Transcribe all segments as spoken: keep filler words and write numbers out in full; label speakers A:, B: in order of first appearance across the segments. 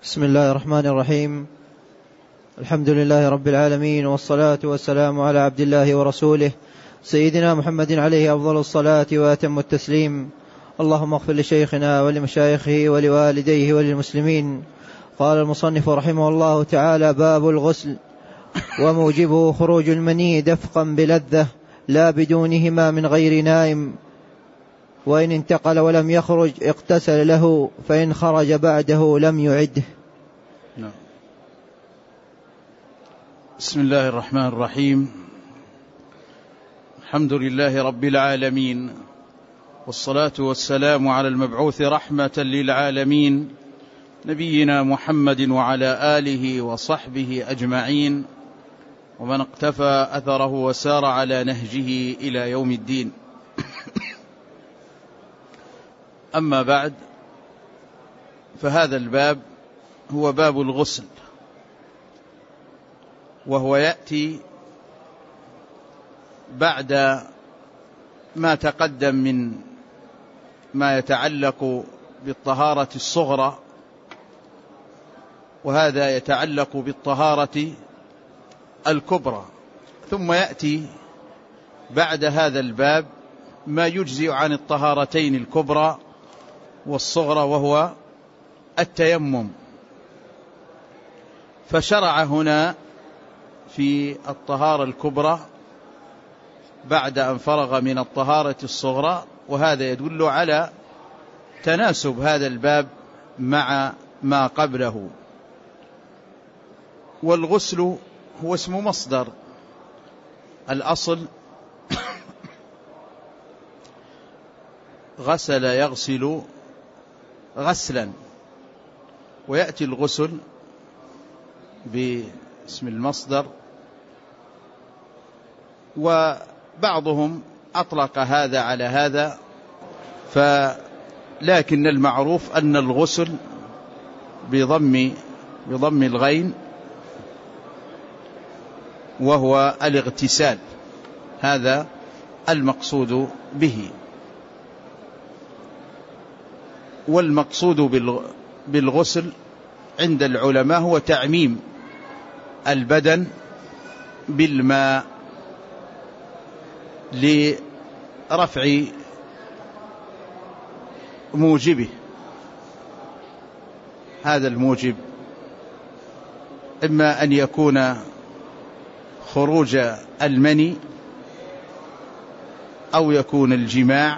A: بسم الله الرحمن الرحيم. الحمد لله رب العالمين، والصلاة والسلام على عبد الله ورسوله سيدنا محمد عليه أفضل الصلاة وأتم التسليم. اللهم اغفر لشيخنا ولمشايخه ولوالديه وللمسلمين. قال المصنف رحمه الله تعالى: باب الغسل، وموجبه خروج المني دفقا بلذة لا بدونهما من غير نائم، وإن انتقل ولم يخرج اغتسل له، فإن خرج بعده لم يعده.
B: نعم. بسم الله الرحمن الرحيم. الحمد لله رب العالمين، والصلاة والسلام على المبعوث رحمة للعالمين نبينا محمد وعلى آله وصحبه أجمعين، ومن اقتفى أثره وسار على نهجه إلى يوم الدين. أما بعد، فهذا الباب هو باب الغسل، وهو يأتي بعد ما تقدم من ما يتعلق بالطهارة الصغرى، وهذا يتعلق بالطهارة الكبرى. ثم يأتي بعد هذا الباب ما يجزئ عن الطهارتين الكبرى والصغرى، وهو التيمم. فشرع هنا في الطهارة الكبرى بعد أن فرغ من الطهارة الصغرى، وهذا يدل على تناسب هذا الباب مع ما قبله. والغسل هو اسم مصدر، الأصل غسل يغسل غسلا، ويأتي الغسل باسم المصدر. وبعضهم أطلق هذا على هذا، فلكن المعروف أن الغسل بضم بضم الغين، وهو الاغتسال، هذا المقصود به. والمقصود بالغسل عند العلماء هو تعميم البدن بالماء لرفع موجبه. هذا الموجب إما أن يكون خروج المني، أو يكون الجماع،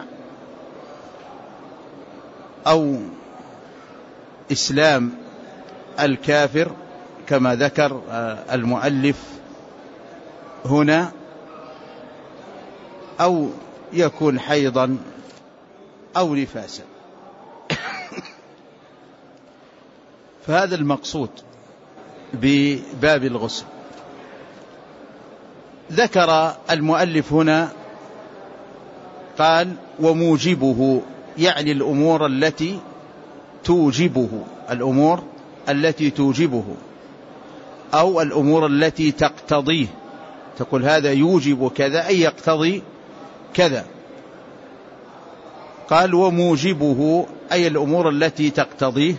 B: أو إسلام الكافر كما ذكر المؤلف هنا، أو يكون حيضا أو نفاسا. فهذا المقصود بباب الغسل. ذكر المؤلف هنا قال: وموجبه، يعني الأمور التي توجبه، الأمور التي توجبه، أو الأمور التي تقتضيه. تقول هذا يوجب كذا، أي يقتضي كذا. قال: وموجبه، أي الأمور التي تقتضيه.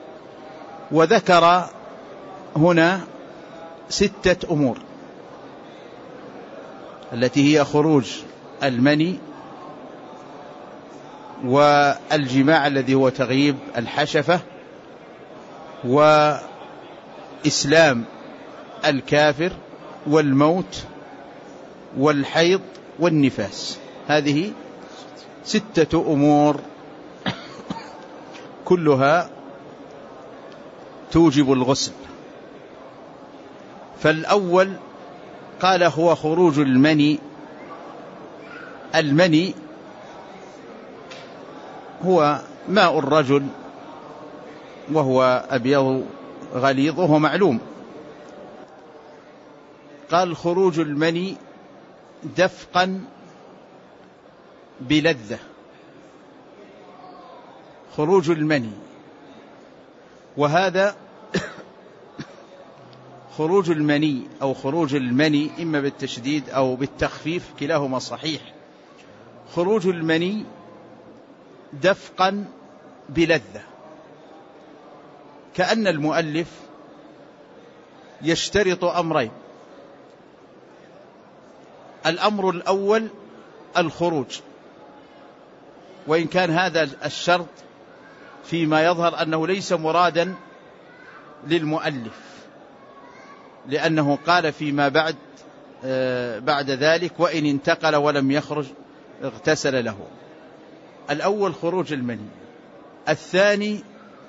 B: وذكر هنا ستة أمور، التي هي خروج المني، والجماع الذي هو تغييب الحشفة، وإسلام الكافر، والموت، والحيض، والنفاس. هذه ستة أمور كلها توجب الغسل. فالأول قال هو خروج المني. المني هو ماء الرجل، وهو أبيض غليظ، وهو معلوم. قال خروج المني دفقا بلذة، خروج المني. وهذا خروج المني أو خروج المني إما بالتشديد أو بالتخفيف، كلاهما صحيح. خروج المني دفقا بلذة، كأن المؤلف يشترط أمرين. الأمر الأول الخروج، وإن كان هذا الشرط فيما يظهر أنه ليس مرادا للمؤلف، لأنه قال فيما بعد بعد ذلك وإن انتقل ولم يخرج اغتسل له. الأول خروج المني. الثاني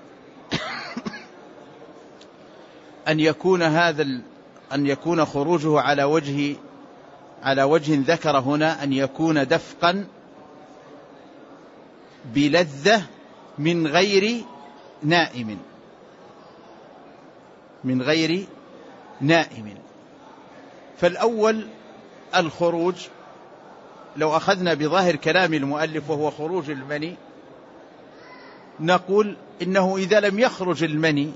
B: أن يكون هذا أن يكون خروجه على وجه على وجه ذكر هنا، أن يكون دفقا بلذة من غير نائم من غير نائم. فالأول الخروج، لو أخذنا بظاهر كلام المؤلف وهو خروج المني، نقول إنه إذا لم يخرج المني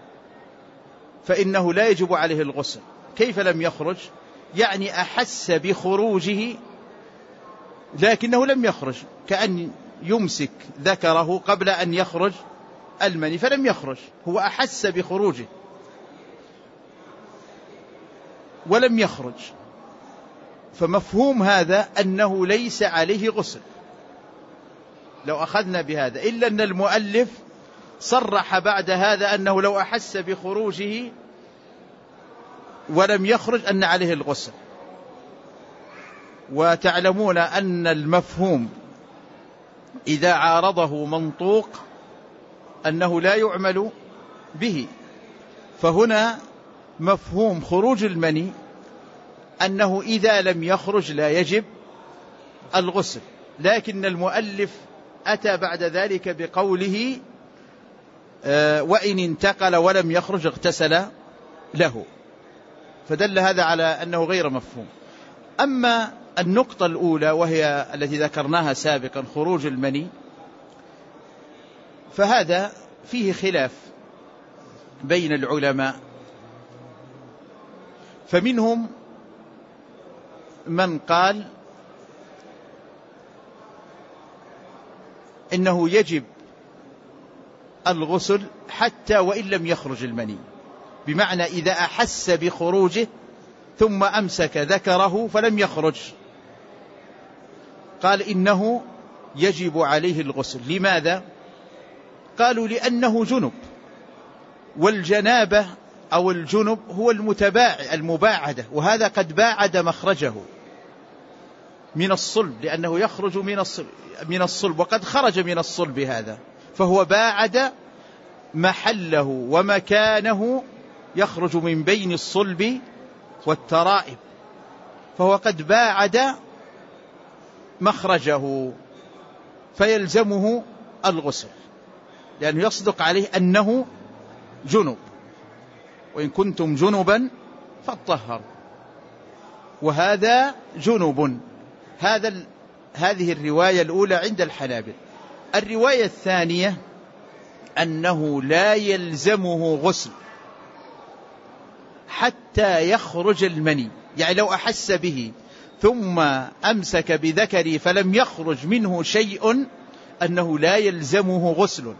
B: فإنه لا يجب عليه الغسل. كيف لم يخرج؟ يعني أحس بخروجه لكنه لم يخرج، كأن يمسك ذكره قبل أن يخرج المني فلم يخرج، هو أحس بخروجه ولم يخرج، فمفهوم هذا أنه ليس عليه غسل لو أخذنا بهذا، إلا أن المؤلف صرح بعد هذا أنه لو أحس بخروجه ولم يخرج أن عليه الغسل. وتعلمون أن المفهوم إذا عارضه منطوق أنه لا يعمل به. فهنا مفهوم خروج المني أنه إذا لم يخرج لا يجب الغسل، لكن المؤلف أتى بعد ذلك بقوله آه وإن انتقل ولم يخرج اغتسل له، فدل هذا على أنه غير مفهوم. أما النقطة الأولى وهي التي ذكرناها سابقا، خروج المني، فهذا فيه خلاف بين العلماء، فمنهم من قال إنه يجب الغسل حتى وإن لم يخرج المني، بمعنى إذا أحس بخروجه ثم أمسك ذكره فلم يخرج، قال إنه يجب عليه الغسل. لماذا؟ قالوا لأنه جنب، والجنابة أو الجنب هو المتباعد المباعدة، وهذا قد باعد مخرجه من الصلب، لأنه يخرج من الصلب, من الصلب وقد خرج من الصلب هذا، فهو باعد محله ومكانه، يخرج من بين الصلب والترائب، فهو قد باعد مخرجه، فيلزمه الغسل، لأنه يصدق عليه أنه جنب، وإن كنتم جنبا فاطهروا، وهذا جنب. هذا هذه الرواية الأولى عند الحنابلة. الرواية الثانية أنه لا يلزمه غسل حتى يخرج المني، يعني لو أحس به ثم أمسك بذكري فلم يخرج منه شيء أنه لا يلزمه غسل،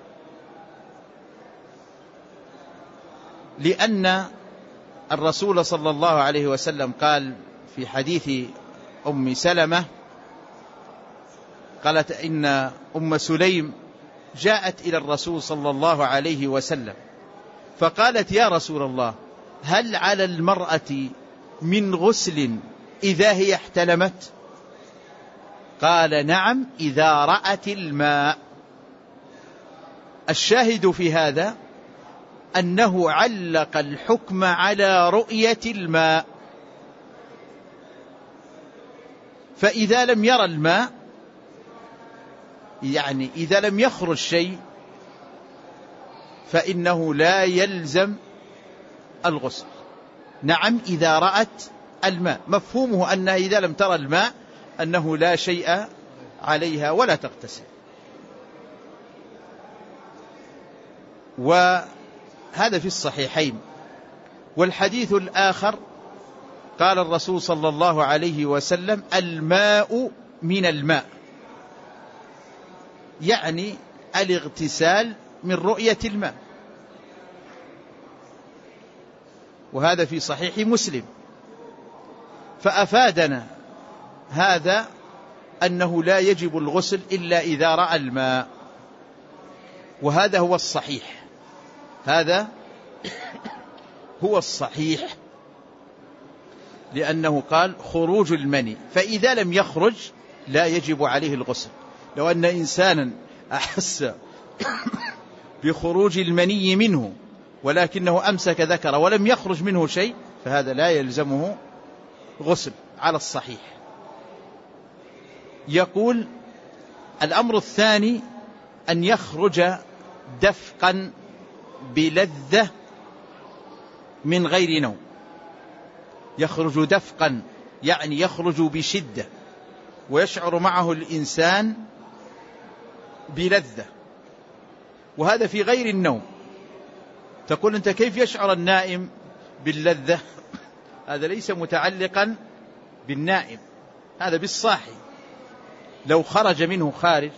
B: لأن الرسول صلى الله عليه وسلم قال في حديث أم سلمة، قالت إن أم سليم جاءت إلى الرسول صلى الله عليه وسلم فقالت يا رسول الله هل على المرأة من غسل إذا هي احتلمت؟ قال نعم إذا رأت الماء. الشاهد في هذا أنه علق الحكم على رؤية الماء، فإذا لم يرى الماء، يعني إذا لم يخرج شيء، فإنه لا يلزم الغسل. نعم إذا رأت الماء، مفهومه أنها إذا لم ترى الماء أنه لا شيء عليها ولا تغتسل. وهذا في الصحيحين. والحديث الآخر قال الرسول صلى الله عليه وسلم الماء من الماء، يعني الاغتسال من رؤية الماء، وهذا في صحيح مسلم. فأفادنا هذا أنه لا يجب الغسل إلا إذا رأى الماء، وهذا هو الصحيح، هذا هو الصحيح، لأنه قال خروج المني، فإذا لم يخرج لا يجب عليه الغسل. لو أن إنسانا أحس بخروج المني منه ولكنه أمسك ذكره ولم يخرج منه شيء فهذا لا يلزمه غسل على الصحيح. يقول الأمر الثاني أن يخرج دفقا بلذة من غير نوم. يخرج دفقا يعني يخرج بشدة ويشعر معه الإنسان بلذة، وهذا في غير النوم. تقول أنت كيف يشعر النائم باللذة؟ هذا ليس متعلقا بالنائم، هذا بالصاحي. لو خرج منه خارج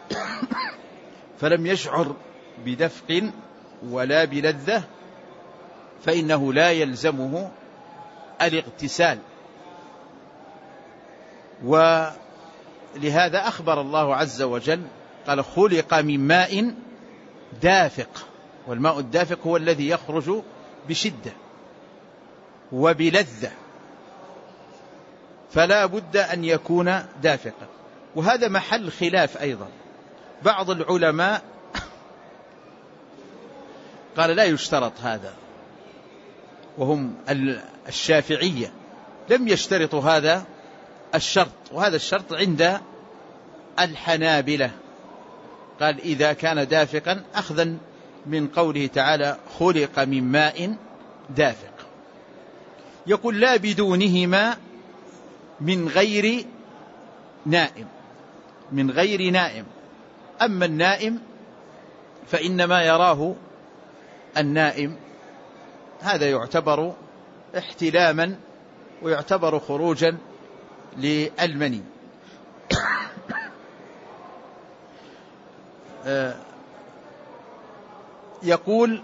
B: فلم يشعر بدفق ولا بلذة فإنه لا يلزمه الاغتسال. ولهذا أخبر الله عز وجل قال خلق من ماء دافق، والماء الدافق هو الذي يخرج بشدة وبلذة، فلا بد أن يكون دافقا. وهذا محل خلاف أيضا. بعض العلماء قال لا يشترط هذا، وهم الشافعية لم يشترطوا هذا الشرط، وهذا الشرط عند الحنابلة. قال إذا كان دافقا أخذا من قوله تعالى خلق من ماء دافق. يقول لا بدونهما من غير نائم، من غير نائم. أما النائم فإنما يراه النائم، هذا يعتبر احتلاما ويعتبر خروجا للمني. يقول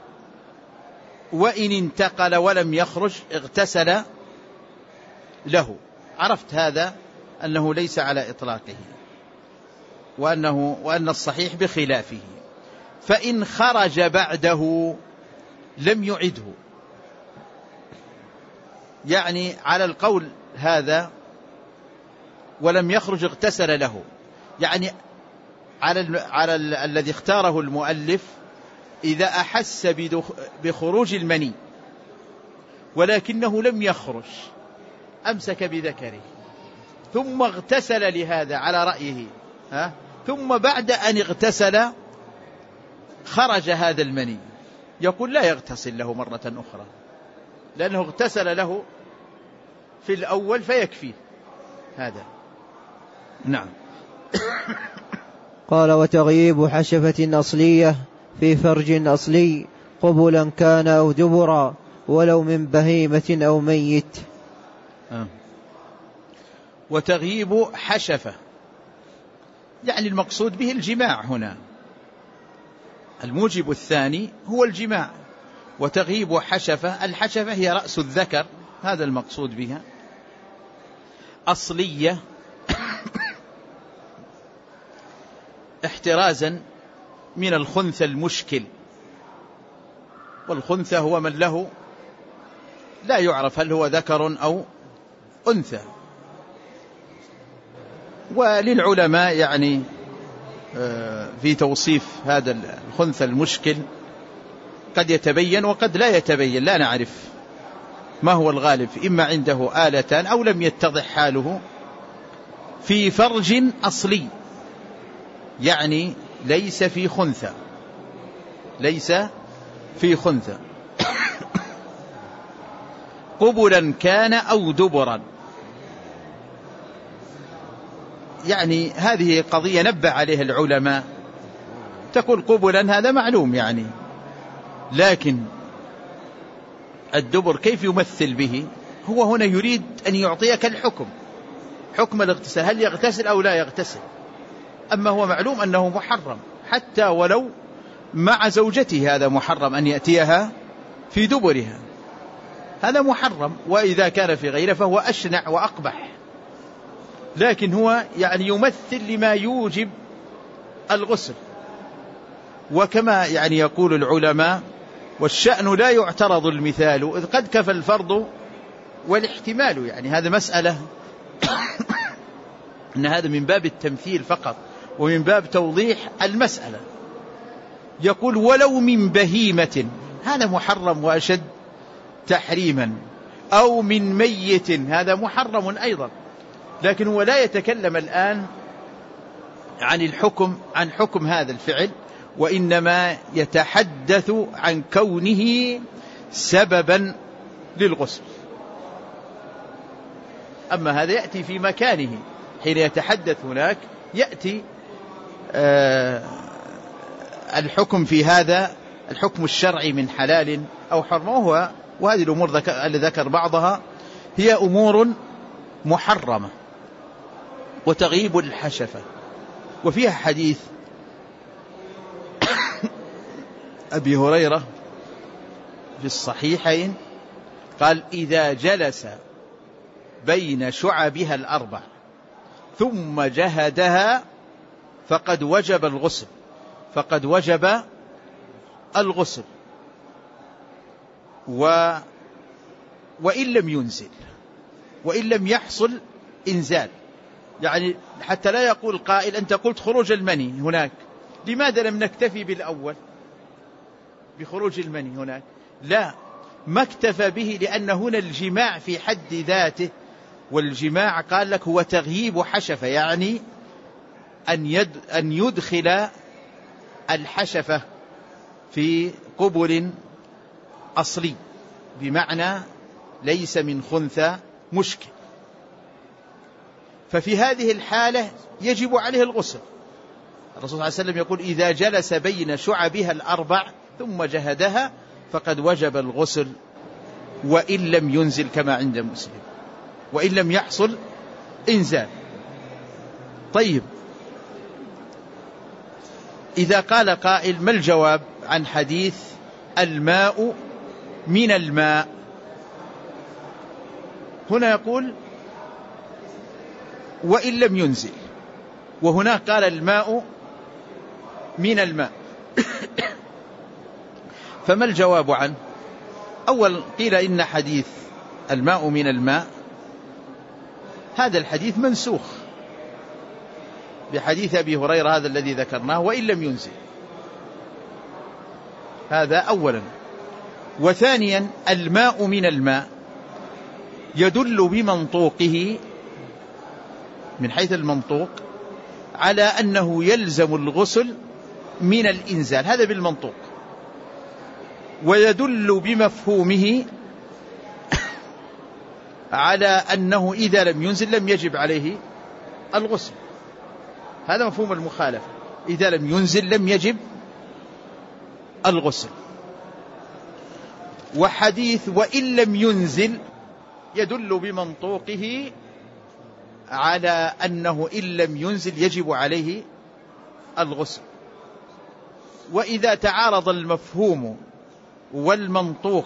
B: وإن انتقل ولم يخرج اغتسل له. عرفت هذا أنه ليس على إطلاقه، وأنه وأن الصحيح بخلافه. فإن خرج بعده لم يعده، يعني على القول هذا ولم يخرج اغتسل له، يعني على على الذي اختاره المؤلف إذا أحس بخروج المني ولكنه لم يخرج أمسك بذكره ثم اغتسل لهذا على رأيه، ها؟ ثم بعد أن اغتسل خرج هذا المني، يقول لا يغتسل له مرة أخرى لأنه اغتسل له في الأول فيكفي هذا. نعم.
A: قال وتغييب حشفة أصلية في فرج أصلي قبلا كان أو دبرا ولو من بهيمة أو ميت.
B: آه. وتغييب حشفة يعني المقصود به الجماع هنا، الموجب الثاني هو الجماع. وتغييب حشفة، الحشفة هي رأس الذكر، هذا المقصود بها. أصلية احترازا من الخنثى المشكل، والخنثى هو من له لا يعرف هل هو ذكر أو أنثى. وللعلماء يعني في توصيف هذا الخنثى المشكل قد يتبين وقد لا يتبين، لا نعرف ما هو الغالب، إما عنده آلتان أو لم يتضح حاله. في فرج أصلي يعني ليس في خنثى، ليس في خنثى. قبلا كان أو دبرا، يعني هذه قضية نبه عليها العلماء. تقول قبلا هذا معلوم يعني، لكن الدبر كيف يمثل به؟ هو هنا يريد أن يعطيك الحكم، حكم الاغتسال، هل يغتسل أو لا يغتسل. أما هو معلوم أنه محرم حتى ولو مع زوجته، هذا محرم أن يأتيها في دبرها. هذا محرم، وإذا كان في غيره فهو أشنع وأقبح، لكن هو يعني يمثل لما يوجب الغسل. وكما يعني يقول العلماء: والشأن لا يعترض المثال إذ قد كفى الفرض والاحتمال. يعني هذا مسألة أن هذا من باب التمثيل فقط ومن باب توضيح المسألة. يقول: ولو من بهيمة، هذا محرم وأشد تحريما، أو من ميت، هذا محرم أيضا. لكن هو لا يتكلم الآن عن الحكم عن حكم هذا الفعل، وإنما يتحدث عن كونه سببا للغسل. أما هذا يأتي في مكانه، حين يتحدث هناك يأتي آه الحكم في هذا، الحكم الشرعي من حلال أو حرم. وهو وهذه الأمور اللي ذكر بعضها هي أمور محرمة، وتغيب الحشفة. وفيها حديث أبي هريرة في الصحيحين قال: إذا جلس بين شعبها الأربع ثم جهدها فقد وجب الغسل فقد وجب الغسل و وإن لم ينزل وإن لم يحصل إنزال. يعني حتى لا يقول قائل: أنت قلت خروج المني هناك، لماذا لم نكتفي بالأول بخروج المني هناك؟ لا، ما اكتفى به، لأن هنا الجماع في حد ذاته، والجماع قال لك هو تغييب حشفة، يعني أن, يد أن يدخل الحشفة في قبل أصلي، بمعنى ليس من خنثى مشكل. ففي هذه الحالة يجب عليه الغسل. الرسول صلى الله عليه وسلم يقول: إذا جلس بين شعبها الأربع ثم جهدها فقد وجب الغسل وإن لم ينزل، كما عند مسلم، وإن لم يحصل إنزال. طيب، إذا قال قائل: ما الجواب عن حديث الماء من الماء؟ هنا يقول: وإن لم ينزل، وهناك قال الماء من الماء. فما الجواب عنه؟ أول قيل إن حديث الماء من الماء هذا الحديث منسوخ بحديث أبي هريرة هذا الذي ذكرناه: وإن لم ينزل. هذا أولا. وثانيا، الماء من الماء يدل بمنطوقه، من حيث المنطوق، على أنه يلزم الغسل من الإنزال، هذا بالمنطوق. ويدل بمفهومه على أنه إذا لم ينزل لم يجب عليه الغسل، هذا مفهوم المخالفة، إذا لم ينزل لم يجب الغسل. وحديث وإن لم ينزل يدل بمنطوقه على أنه إن لم ينزل يجب عليه الغسل. وإذا تعارض المفهوم والمنطوق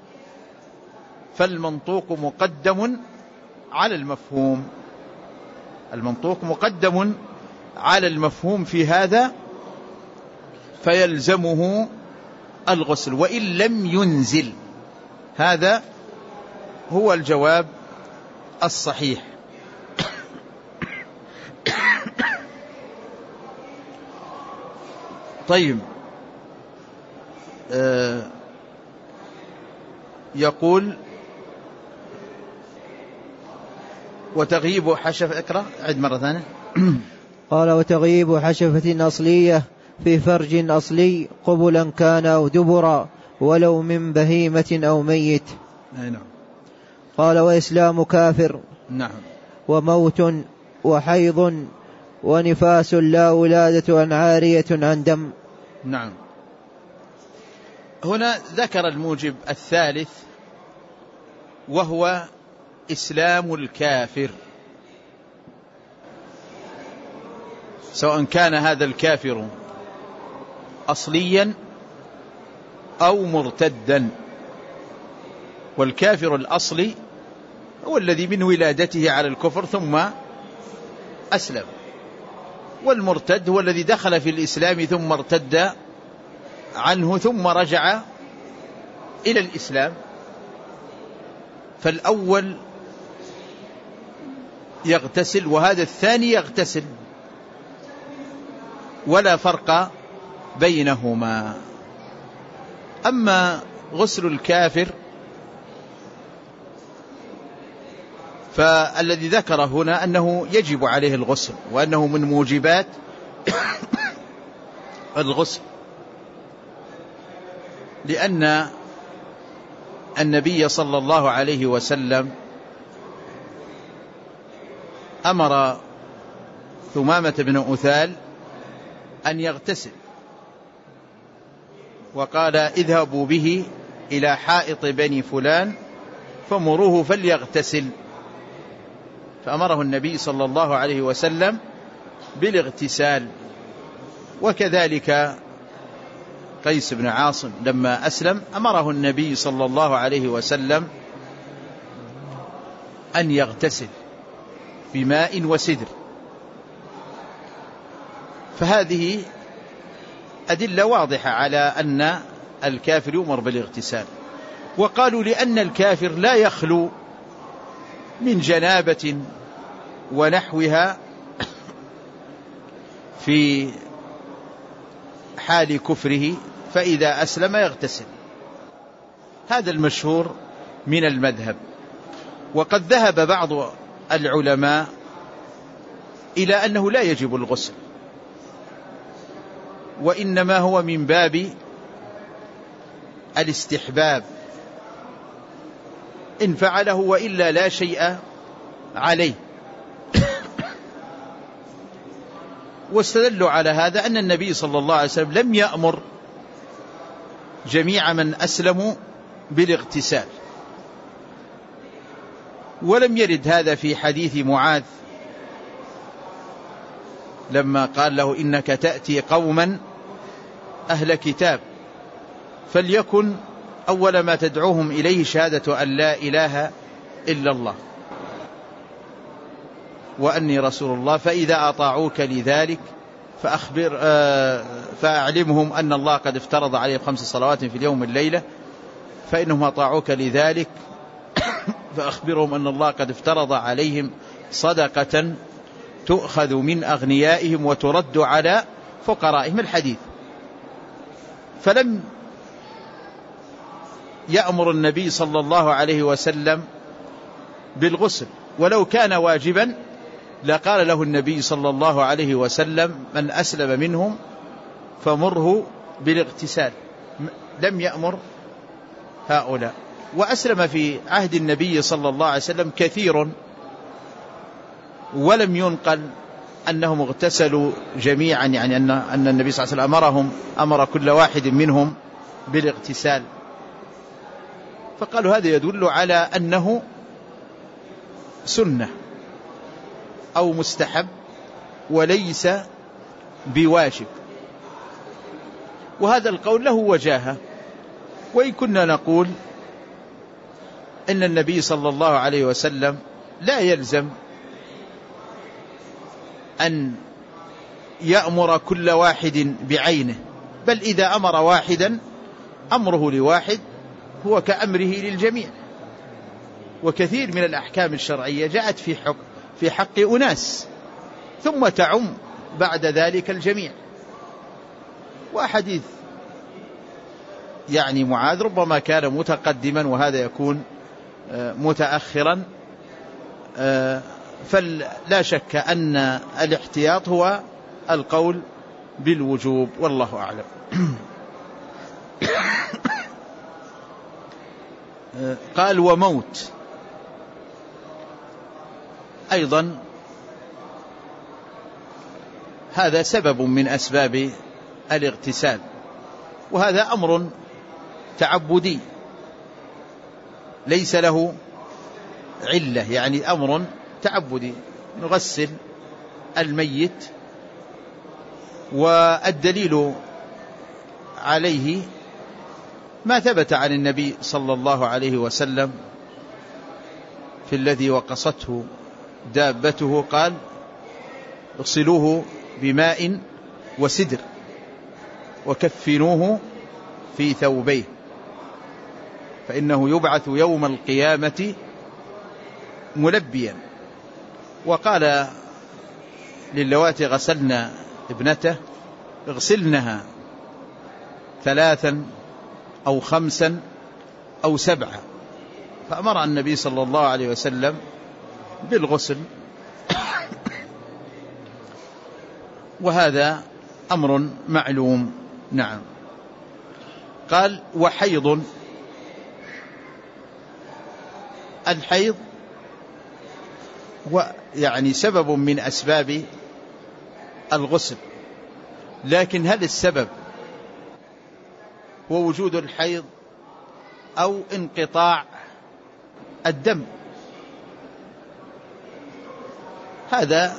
B: فالمنطوق مقدم على المفهوم، المنطوق مقدم على المفهوم في هذا، فيلزمه الغسل وإن لم ينزل. هذا هو الجواب الصحيح. طيب، آه يقول: وتغييب حشفة، اقرأ عد مرة ثانية.
A: قال: وتغييب حشفة أصلية في فرج أصلي قبلا كان أو دبرا ولو من بهيمة أو ميت.
B: نعم.
A: قال: وإسلام كافر.
B: نعم.
A: وموت وحيض ونفاس لا ولادة عن عارية عن دم.
B: نعم. هنا ذكر الموجب الثالث، وهو إسلام الكافر، سواء كان هذا الكافر أصليا أو مرتدا. والكافر الأصلي هو الذي من ولادته على الكفر ثم أسلم، والمرتد هو الذي دخل في الإسلام ثم ارتد عنه ثم رجع إلى الإسلام. فالأول يغتسل وهذا الثاني يغتسل، ولا فرق بينهما. أما غسل الكافر فالذي ذكر هنا أنه يجب عليه الغسل، وأنه من موجبات الغسل، لأن النبي صلى الله عليه وسلم أمر ثمامة بن أثال أن يغتسل، وقال اذهبوا به إلى حائط بني فلان فمروه فليغتسل، فأمره النبي صلى الله عليه وسلم بالاغتسال. وكذلك قيس بن عاصم لما أسلم أمره النبي صلى الله عليه وسلم أن يغتسل بماء وسدر. فهذه أدلة واضحة على أن الكافر يؤمر بالاغتسال. وقالوا لأن الكافر لا يخلو من جنابة ونحوها في حال كفره، فإذا أسلم يغتسل. هذا المشهور من المذهب. وقد ذهب بعض العلماء إلى أنه لا يجب الغسل، وإنما هو من باب الاستحباب إن فعله، وإلا لا شيء عليه. واستدلوا على هذا أن النبي صلى الله عليه وسلم لم يأمر جميع من أسلموا بالاغتسال، ولم يرد هذا في حديث معاذ لما قال له إنك تأتي قوما أهل كتاب فليكن أول ما تدعوهم إليه شهادة أن لا إله إلا الله وأني رسول الله، فإذا أطاعوك لذلك فأخبر آه فأعلمهم أن الله قد افترض عليهم خمس صلوات في اليوم والليلة، فإنهم أطاعوك لذلك فأخبرهم أن الله قد افترض عليهم صدقة تؤخذ من أغنيائهم وترد على فقرائهم، الحديث. فلم يأمر النبي صلى الله عليه وسلم بالغسل، ولو كان واجبا لقال له النبي صلى الله عليه وسلم من أسلم منهم فمره بالاغتسال، لم يأمر هؤلاء. وأسلم في عهد النبي صلى الله عليه وسلم كثير، ولم ينقل أنهم اغتسلوا جميعا، يعني أن أن النبي صلى الله عليه وسلم أمرهم أمر كل واحد منهم بالاغتسال. فقالوا هذا يدل على أنه سنة أو مستحب وليس بواجب، وهذا القول له وجاهة. وإن كنا نقول إن النبي صلى الله عليه وسلم لا يلزم أن يأمر كل واحد بعينه، بل إذا أمر واحدا أمره لواحد هو كأمره للجميع. وكثير من الأحكام الشرعية جاءت في حق في حق أناس ثم تعم بعد ذلك الجميع. وحديث يعني معاذ ربما كان متقدما وهذا يكون متأخرا، فلا شك أن الاحتياط هو القول بالوجوب، والله أعلم. قال وموت أيضا، هذا سبب من أسباب الاغتسال، وهذا أمر تعبدي ليس له علة، يعني أمر تعبدي نغسل الميت. والدليل عليه ما ثبت عن النبي صلى الله عليه وسلم في الذي وقصته دابته قال اغسلوه بماء وسدر وكفنوه في ثوبيه فإنه يبعث يوم القيامة ملبيا. وقال للواتي غسلنا ابنته اغسلنها ثلاثا أو خمسا أو سبعا، فأمر النبي صلى الله عليه وسلم بالغسل، وهذا أمر معلوم. نعم. قال وحيض، الحيض هو يعني سبب من أسباب الغسل، لكن هل السبب هو وجود الحيض أو انقطاع الدم؟ هذا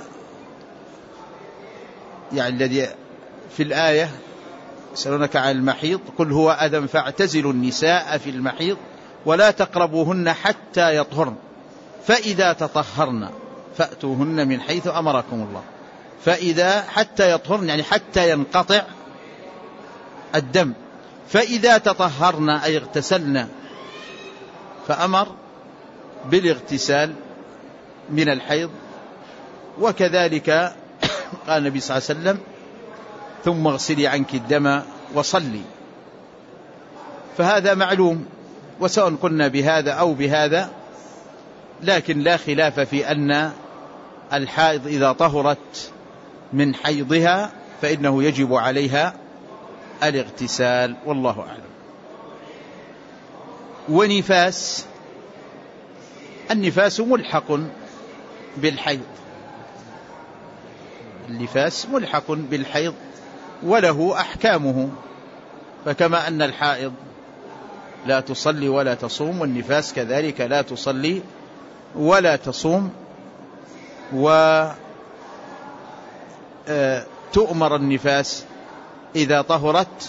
B: يعني الذي في الآية يسألونك عن المحيض قل هو أذى فاعتزلوا النساء في المحيض ولا تقربوهن حتى يطهرن فإذا تطهرن فأتوهن من حيث أمركم الله. فإذا حتى يطهرن يعني حتى ينقطع الدم، فإذا تطهرن أي اغتسلن، فأمر بالاغتسال من الحيض. وكذلك قال النبي صلى الله عليه وسلم ثم اغسلي عنك الدم وصلي، فهذا معلوم. وسواء قلنا بهذا أو بهذا، لكن لا خلاف في أن الحائض إذا طهرت من حيضها فإنه يجب عليها الاغتسال، والله أعلم. ونفاس، النفاس ملحق بالحيض، النفاس ملحق بالحيض وله أحكامه، فكما أن الحائض لا تصلي ولا تصوم، والنفاس كذلك لا تصلي ولا تصوم. وتؤمر النفاس إذا طهرت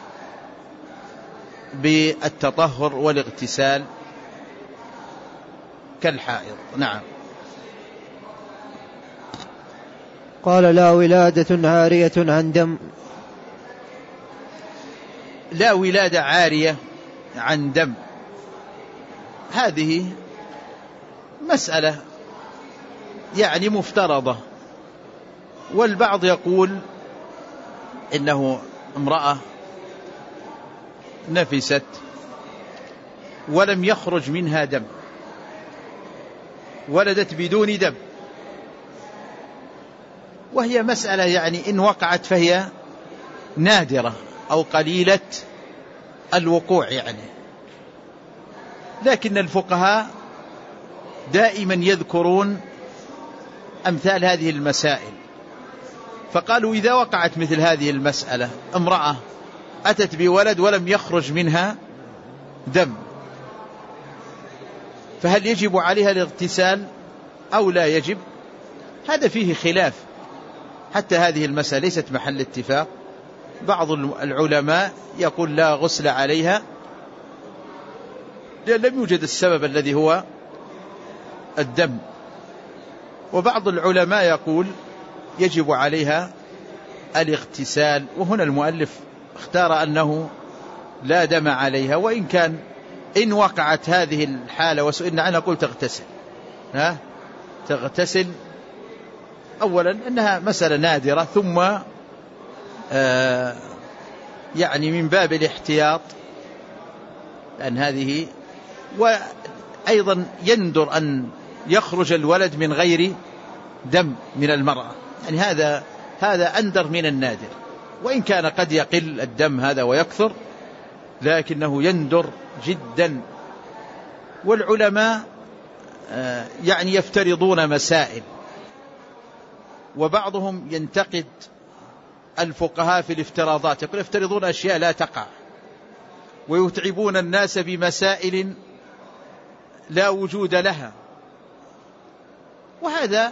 B: بالتطهر والاغتسال كالحائض. نعم.
A: قال لا ولادة عارية عن دم.
B: لا ولادة عارية عن دم، هذه مسألة يعني مفترضة، والبعض يقول إنه امرأة نفست ولم يخرج منها دم، ولدت بدون دم، وهي مسألة يعني إن وقعت فهي نادرة أو قليلة الوقوع يعني. لكن الفقهاء دائما يذكرون أمثال هذه المسائل، فقالوا إذا وقعت مثل هذه المسألة، امرأة أتت بولد ولم يخرج منها دم، فهل يجب عليها الاغتسال أو لا يجب؟ هذا فيه خلاف، حتى هذه المسألة ليست محل اتفاق. بعض العلماء يقول لا غسل عليها لأن لم يوجد السبب الذي هو الدم، وبعض العلماء يقول يجب عليها الاغتسال. وهنا المؤلف اختار أنه لا دم عليها، وإن كان إن وقعت هذه الحالة وسئلنا عنها قلت تغتسل، ها تغتسل أولا أنها مسألة نادرة، ثم آه يعني من باب الاحتياط، لأن هذه، وأيضا يندر أن يخرج الولد من غير دم من المرأة، يعني هذا هذا أندر من النادر، وإن كان قد يقل الدم هذا ويكثر، لكنه يندر جدا. والعلماء آه يعني يفترضون مسائل، وبعضهم ينتقد الفقهاء في الافتراضات، يقول يفترضون أشياء لا تقع، ويتعبون الناس بمسائل لا وجود لها، وهذا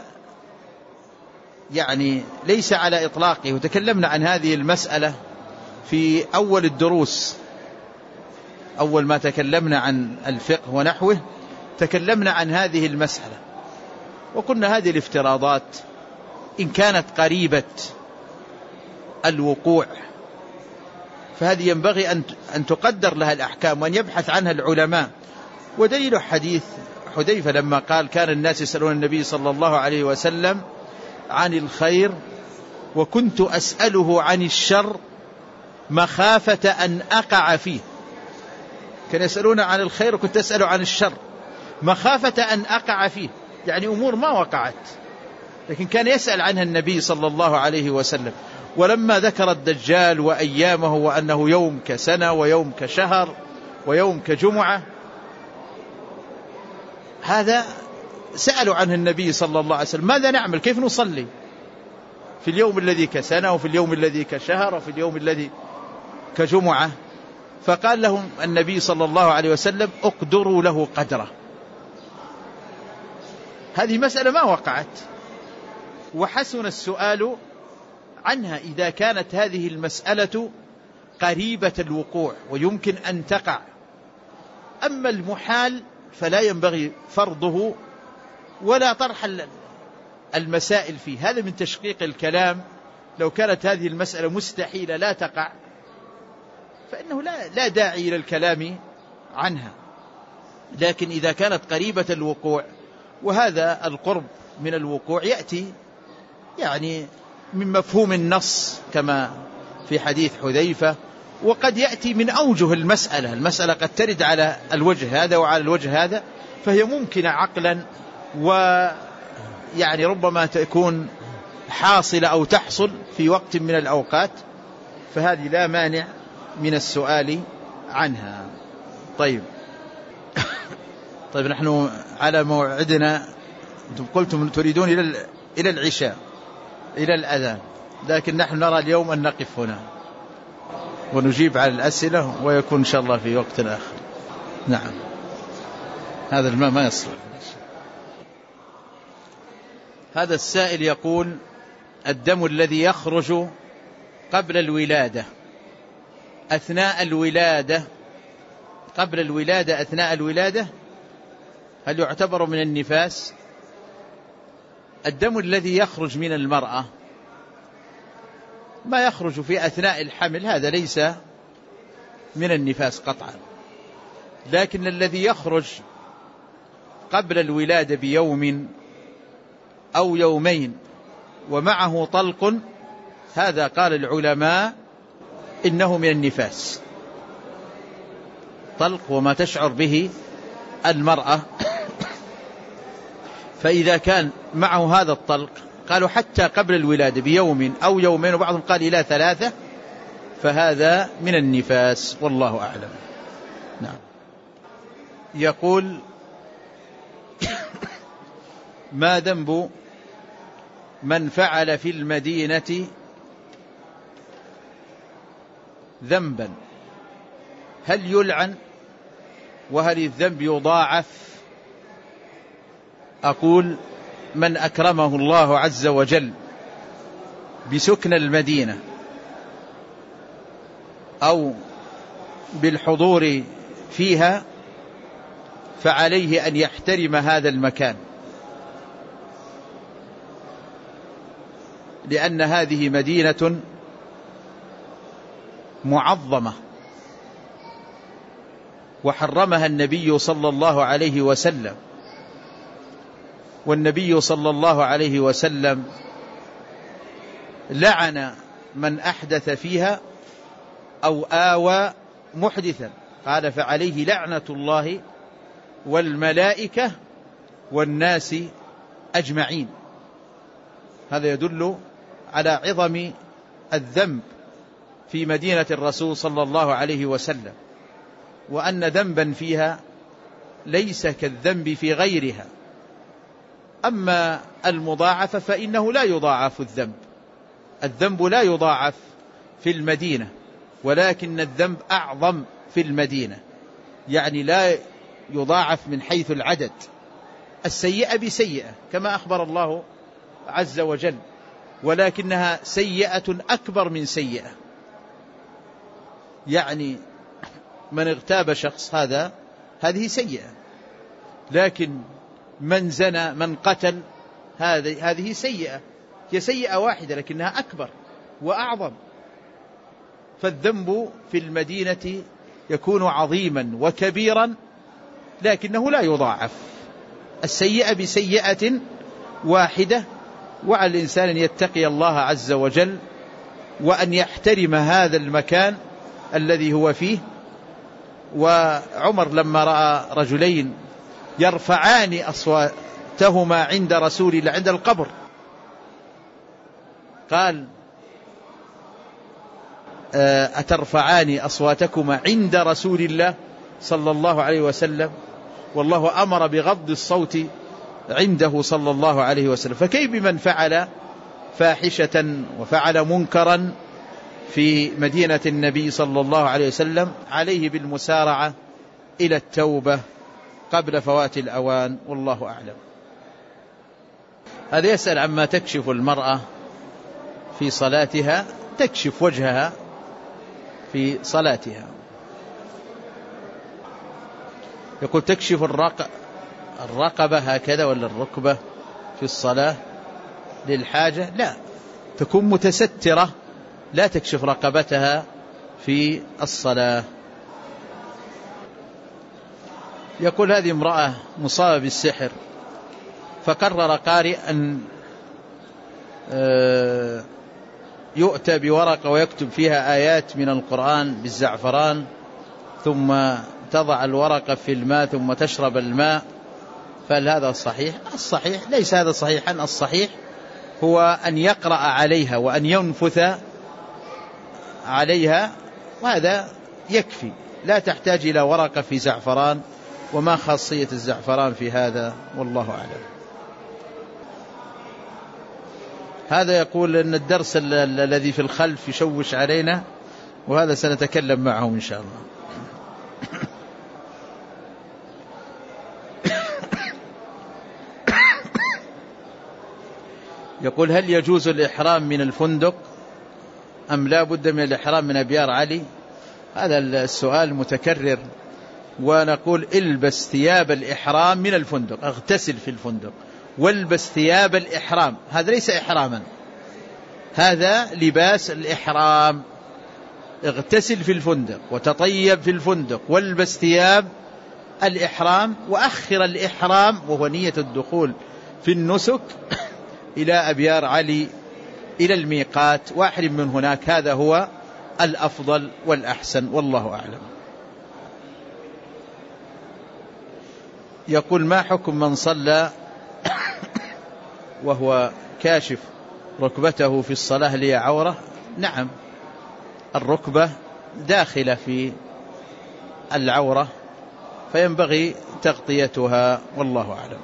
B: يعني ليس على إطلاقه. وتكلمنا عن هذه المسألة في أول الدروس أول ما تكلمنا عن الفقه ونحوه تكلمنا عن هذه المسألة، وقلنا هذه الافتراضات إن كانت قريبة الوقوع فهذه ينبغي أن تقدر لها الأحكام وأن يبحث عنها العلماء. ودليل حديث حذيفة لما قال كان الناس يسألون النبي صلى الله عليه وسلم عن الخير وكنت أسأله عن الشر مخافة أن أقع فيه. كان يسألون عن الخير وكنت أسأله عن الشر مخافة أن أقع فيه، يعني أمور ما وقعت لكن كان يسأل عنها النبي صلى الله عليه وسلم. ولما ذكر الدجال وأيامه وأنه يوم كسنة ويوم كشهر ويوم كجمعة، هذا سألوا عنه النبي صلى الله عليه وسلم ماذا نعمل، كيف نصلي في اليوم الذي كسنة وفي اليوم الذي كشهر وفي اليوم الذي كجمعة؟ فقال لهم النبي صلى الله عليه وسلم اقدروا له قدره. هذه مسألة ما وقعت، وحسن السؤال عنها إذا كانت هذه المسألة قريبة الوقوع ويمكن أن تقع. أما المحال فلا ينبغي فرضه ولا طرح المسائل فيه، هذا من تشقيق الكلام. لو كانت هذه المسألة مستحيلة لا تقع فإنه لا, لا داعي إلى الكلام عنها. لكن إذا كانت قريبة الوقوع، وهذا القرب من الوقوع يأتي يعني من مفهوم النص كما في حديث حذيفة، وقد يأتي من أوجه المسألة. المسألة قد ترد على الوجه هذا وعلى الوجه هذا، فهي ممكنة عقلا، ويعني ربما تكون حاصلة أو تحصل في وقت من الأوقات، فهذه لا مانع من السؤال عنها. طيب طيب نحن على موعدنا، أنتم قلتم تريدون إلى إلى العشاء إلى الأذان، لكن نحن نرى اليوم أن نقف هنا ونجيب على الأسئلة، ويكون إن شاء الله في وقت آخر. نعم، هذا الماء ما يصلح. هذا السائل يقول الدم الذي يخرج قبل الولادة أثناء الولادة قبل الولادة أثناء الولادة هل يعتبر من النفاس؟ الدم الذي يخرج من المرأة ما يخرج في أثناء الحمل هذا ليس من النفاس قطعا، لكن الذي يخرج قبل الولادة بيوم أو يومين ومعه طلق، هذا قال العلماء إنه من النفاس. طلق وما تشعر به المرأة، فإذا كان معه هذا الطلق قالوا حتى قبل الولادة بيوم أو يومين، وبعضهم قال إلى ثلاثة، فهذا من النفاس والله أعلم. نعم. يقول ما ذنب من فعل في المدينة ذنبا، هل يلعن وهل الذنب يضاعف؟ أقول من أكرمه الله عز وجل بسكن المدينة أو بالحضور فيها فعليه أن يحترم هذا المكان، لأن هذه مدينة معظمة وحرمها النبي صلى الله عليه وسلم، والنبي صلى الله عليه وسلم لعن من أحدث فيها أو آوى محدثا، قال فعليه لعنة الله والملائكة والناس أجمعين. هذا يدل على عظم الذنب في مدينة الرسول صلى الله عليه وسلم، وأن ذنبا فيها ليس كالذنب في غيرها. أما المضاعفة فإنه لا يضاعف الذنب، الذنب لا يضاعف في المدينة، ولكن الذنب أعظم في المدينة، يعني لا يضاعف من حيث العدد. السيئة بسيئة كما أخبر الله عز وجل، ولكنها سيئة أكبر من سيئة، يعني من اغتاب شخص هذا هذه سيئة، لكن من زنى من قتل هذه هذه سيئة، هي سيئة واحدة لكنها أكبر وأعظم. فالذنب في المدينة يكون عظيما وكبيرا لكنه لا يضاعف. السيئة بسيئة واحدة، وعلى الإنسان أن يتقي الله عز وجل وأن يحترم هذا المكان الذي هو فيه. وعمر لما رأى رجلين يرفعان أصواتهما عند رسول الله عند القبر قال: أترفعان أصواتكما عند رسول الله صلى الله عليه وسلم؟ والله أمر بغض الصوت عنده صلى الله عليه وسلم. فكيف بمن فعل فاحشة وفعل منكرا في مدينة النبي صلى الله عليه وسلم؟ عليه بالمسارعة إلى التوبة قبل فوات الأوان، والله أعلم. هذا يسأل عما تكشف المرأة في صلاتها، تكشف وجهها في صلاتها. يقول: تكشف الرق... الرقبة هكذا ولا الركبة في الصلاة للحاجة؟ لا، تكون متسترة، لا تكشف رقبتها في الصلاة. يقول: هذه امرأة مصابة بالسحر، فقرر قارئ أن يؤتى بورقة ويكتب فيها آيات من القرآن بالزعفران، ثم تضع الورقة في الماء ثم تشرب الماء، فهل هذا صحيح؟ الصحيح ليس هذا صحيحا. الصحيح هو أن يقرأ عليها وأن ينفث عليها، وهذا يكفي، لا تحتاج إلى ورقة في زعفران. وما خاصية الزعفران في هذا؟ والله أعلم. هذا يقول أن الدرس الذي في الخلف يشوش علينا، وهذا سنتكلم معهم إن شاء الله. يقول: هل يجوز الإحرام من الفندق أم لا بد من الإحرام من أبيار علي؟ هذا السؤال متكرر، ونقول: البس ثياب الإحرام من الفندق، اغتسل في الفندق والبس ثياب الإحرام. هذا ليس إحراما، هذا لباس الإحرام. اغتسل في الفندق وتطيب في الفندق والبس ثياب الإحرام، وأخر الإحرام وهو نية الدخول في النسك إلى أبيار علي إلى الميقات، واحرم من هناك. هذا هو الأفضل والأحسن، والله أعلم. يقول: ما حكم من صلى وهو كاشف ركبته في الصلاة لي عورة؟ نعم، الركبة داخلة في العورة فينبغي تغطيتها، والله أعلم.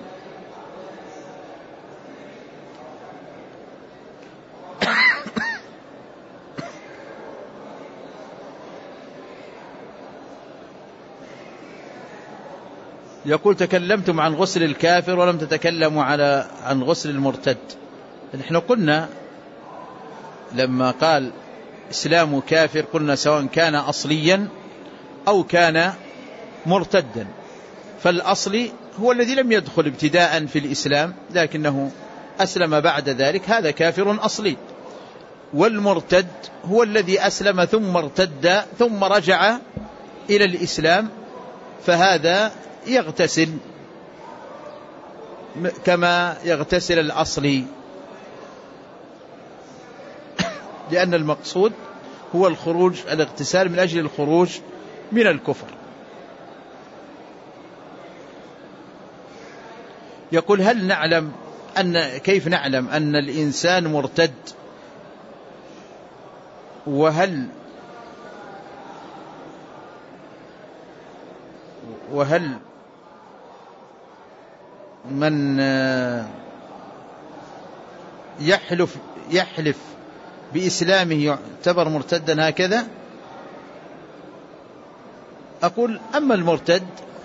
B: يقول: تكلمتم عن غسل الكافر ولم تتكلموا على عن غسل المرتد. نحن قلنا لما قال إسلام كافر قلنا سواء كان أصليا أو كان مرتدا، فالأصلي هو الذي لم يدخل ابتداء في الإسلام لكنه أسلم بعد ذلك، هذا كافر أصلي. والمرتد هو الذي أسلم ثم ارتد ثم رجع إلى الإسلام، فهذا يغتسل كما يغتسل الأصلي، لأن المقصود هو الخروج، الاغتسال من أجل الخروج من الكفر. يقول: هل نعلم أن كيف نعلم أن الإنسان مرتد؟ وهل وهل من يحلف يحلف بإسلامه يعتبر مرتدا هكذا؟ أقول: أما المرتد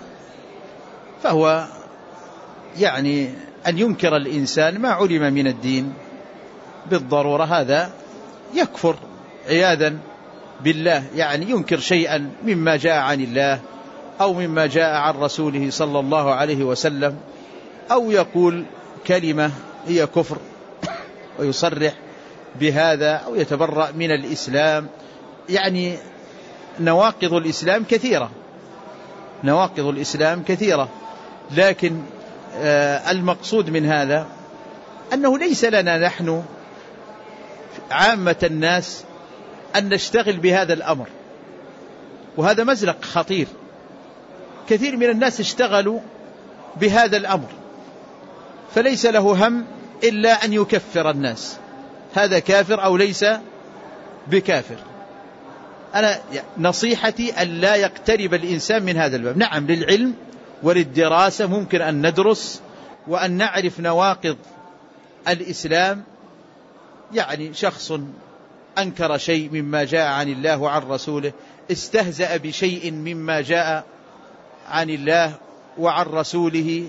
B: فهو يعني أن ينكر الإنسان ما علم من الدين بالضرورة، هذا يكفر عياذا بالله، يعني ينكر شيئا مما جاء عن الله أو مما جاء عن رسوله صلى الله عليه وسلم، أو يقول كلمة هي كفر ويصرح بهذا، أو يتبرأ من الإسلام. يعني نواقض الإسلام كثيرة، نواقض الإسلام كثيرة، لكن المقصود من هذا أنه ليس لنا نحن عامة الناس أن نشتغل بهذا الأمر، وهذا مزلق خطير. كثير من الناس اشتغلوا بهذا الأمر، فليس له هم إلا أن يكفر الناس، هذا كافر أو ليس بكافر. أنا نصيحتي أن لا يقترب الإنسان من هذا الباب. نعم، للعلم وللدراسة ممكن أن ندرس وأن نعرف نواقض الإسلام. يعني شخص أنكر شيء مما جاء عن الله وعن رسوله، استهزأ بشيء مما جاء عن الله وعن رسوله،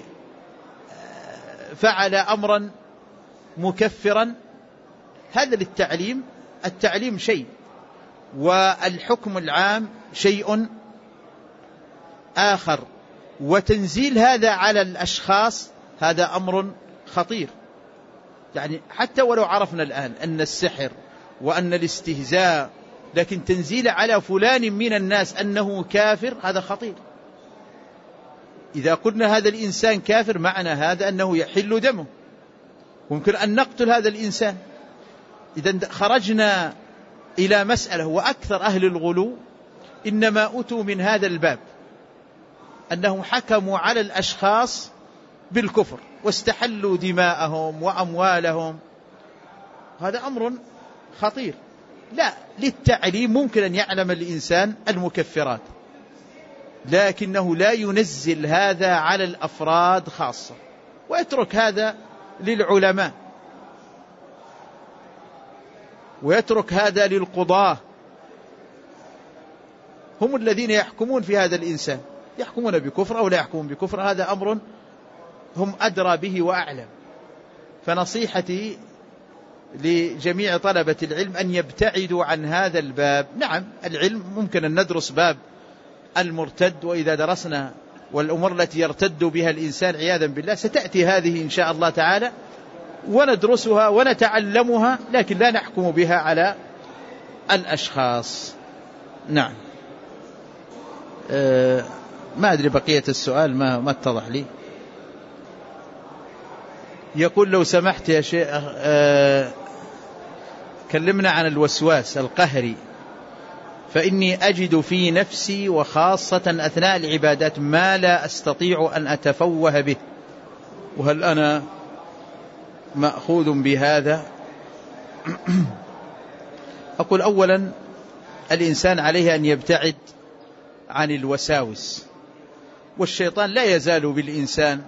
B: فعل أمرا مكفرا، هذا للتعليم. التعليم شيء، والحكم العام شيء آخر، وتنزيل هذا على الأشخاص هذا أمر خطير. يعني حتى ولو عرفنا الآن أن السحر وأن الاستهزاء، لكن تنزيل على فلان من الناس أنه كافر هذا خطير. إذا قلنا هذا الإنسان كافر، معنى هذا أنه يحل دمه، ممكن أن نقتل هذا الإنسان. إذا خرجنا إلى مسألة، وأكثر أهل الغلو إنما أتوا من هذا الباب، أنهم حكموا على الأشخاص بالكفر واستحلوا دماءهم وأموالهم، هذا أمر خطير. لا، للتعليم ممكن أن يعلم الإنسان المكفرات، لكنه لا ينزل هذا على الأفراد خاصة، ويترك هذا للعلماء، ويترك هذا للقضاة، هم الذين يحكمون في هذا الإنسان، يحكمون بكفر أو لا يحكمون بكفر، هذا أمر هم أدرى به وأعلم. فنصيحتي لجميع طلبة العلم أن يبتعدوا عن هذا الباب. نعم، العلم ممكن أن ندرس باب المرتد، وإذا درسنا والأمور التي يرتد بها الإنسان عياذا بالله ستأتي هذه إن شاء الله تعالى، وندرسها ونتعلمها، لكن لا نحكم بها على الأشخاص. نعم. أه ما أدري بقية السؤال ما ما اتضح لي. يقول لو سمحت يا شيخ، أه كلمنا عن الوسواس القهري، فإني أجد في نفسي وخاصة أثناء العبادات ما لا أستطيع أن أتفوه به، وهل أنا مأخوذ بهذا؟ أقول أولا الإنسان عليه أن يبتعد عن الوساوس، والشيطان لا يزال بالإنسان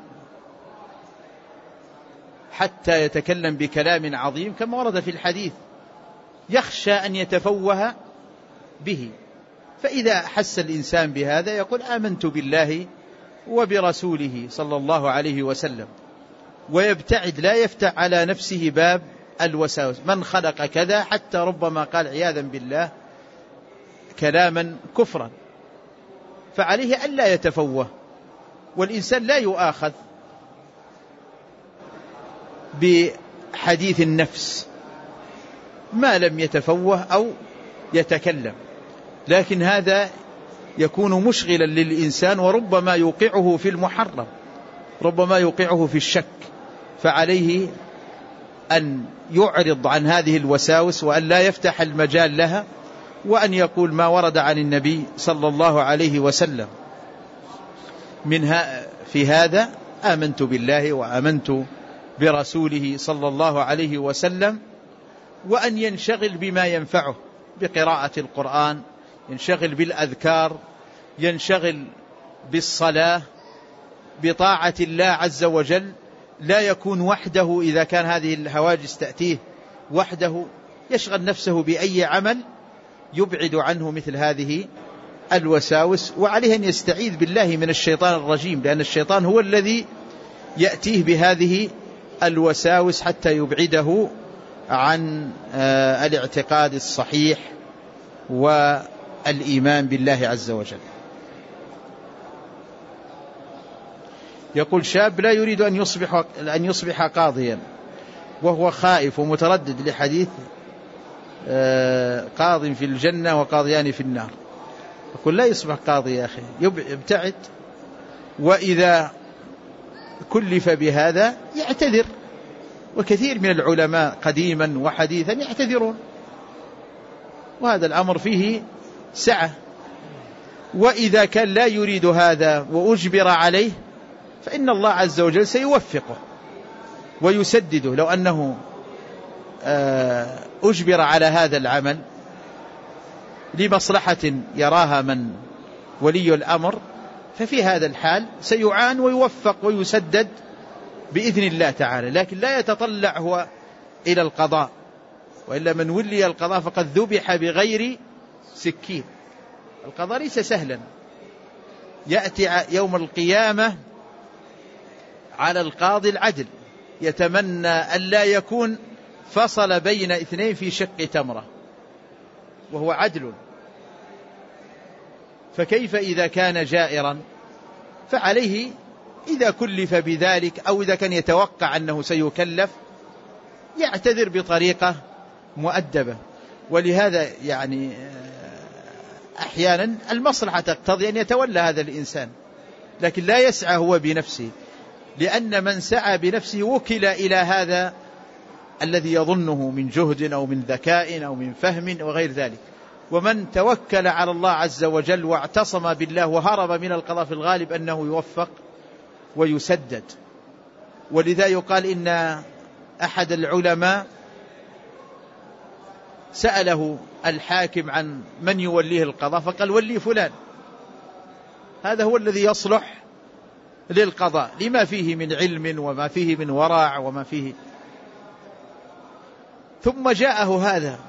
B: حتى يتكلم بكلام عظيم كما ورد في الحديث، يخشى أن يتفوه به. فإذا حس الإنسان بهذا يقول آمنت بالله وبرسوله صلى الله عليه وسلم، ويبتعد، لا يفتح على نفسه باب الوساوس. من خلق كذا، حتى ربما قال عياذا بالله كلاما كفرا، فعليه ألا يتفوه. والإنسان لا يؤاخذ بحديث النفس ما لم يتفوه أو يتكلم، لكن هذا يكون مشغلا للإنسان، وربما يوقعه في المحرم، ربما يوقعه في الشك، فعليه أن يعرض عن هذه الوساوس، وأن لا يفتح المجال لها، وأن يقول ما ورد عن النبي صلى الله عليه وسلم منها في هذا آمنت بالله وآمنت برسوله صلى الله عليه وسلم، وأن ينشغل بما ينفعه بقراءة القرآن، ينشغل بالأذكار، ينشغل بالصلاة، بطاعة الله عز وجل، لا يكون وحده. إذا كان هذه الهواجس تأتيه وحده يشغل نفسه بأي عمل يبعد عنه مثل هذه الوساوس، وعليه أن يستعيذ بالله من الشيطان الرجيم، لأن الشيطان هو الذي يأتيه بهذه الوساوس حتى يبعده عن الاعتقاد الصحيح والإيمان بالله عز وجل. يقول شاب لا يريد أن يصبح, أن يصبح قاضيا وهو خائف ومتردد لحديث قاض في الجنة وقاضيان في النار. يقول لا يصبح قاضي يا أخي، يبتعد، وإذا كلف بهذا يعتذر، وكثير من العلماء قديما وحديثا يعتذرون، وهذا الأمر فيه سعة. وإذا كان لا يريد هذا وأجبر عليه فإن الله عز وجل سيوفقه ويسدده. لو أنه أجبر على هذا العمل لمصلحة يراها من ولي الأمر، ففي هذا الحال سيعان ويوفق ويسدد بإذن الله تعالى، لكن لا يتطلع هو إلى القضاء، وإلا من ولي القضاء فقد ذبح بغير سكين. القضاء ليس سهلا، يأتي يوم القيامة على القاضي العدل، يتمنى ألا يكون فصل بين اثنين في شق تمرة، وهو عدل. فكيف إذا كان جائرا؟ فعليه إذا كلف بذلك أو إذا كان يتوقع أنه سيكلف يعتذر بطريقة مؤدبة. ولهذا يعني أحيانا المصلحة تقتضي أن يتولى هذا الإنسان، لكن لا يسعى هو بنفسه، لأن من سعى بنفسه وكل إلى هذا الذي يظنه من جهد أو من ذكاء أو من فهم وغير ذلك. ومن توكل على الله عز وجل واعتصم بالله وهرب من القضاء في الغالب أنه يوفق ويسدد. ولذا يقال إن أحد العلماء سأله الحاكم عن من يوليه القضاء فقال ولي فلان، هذا هو الذي يصلح للقضاء لما فيه من علم وما فيه من ورع وما فيه. ثم جاءه هذا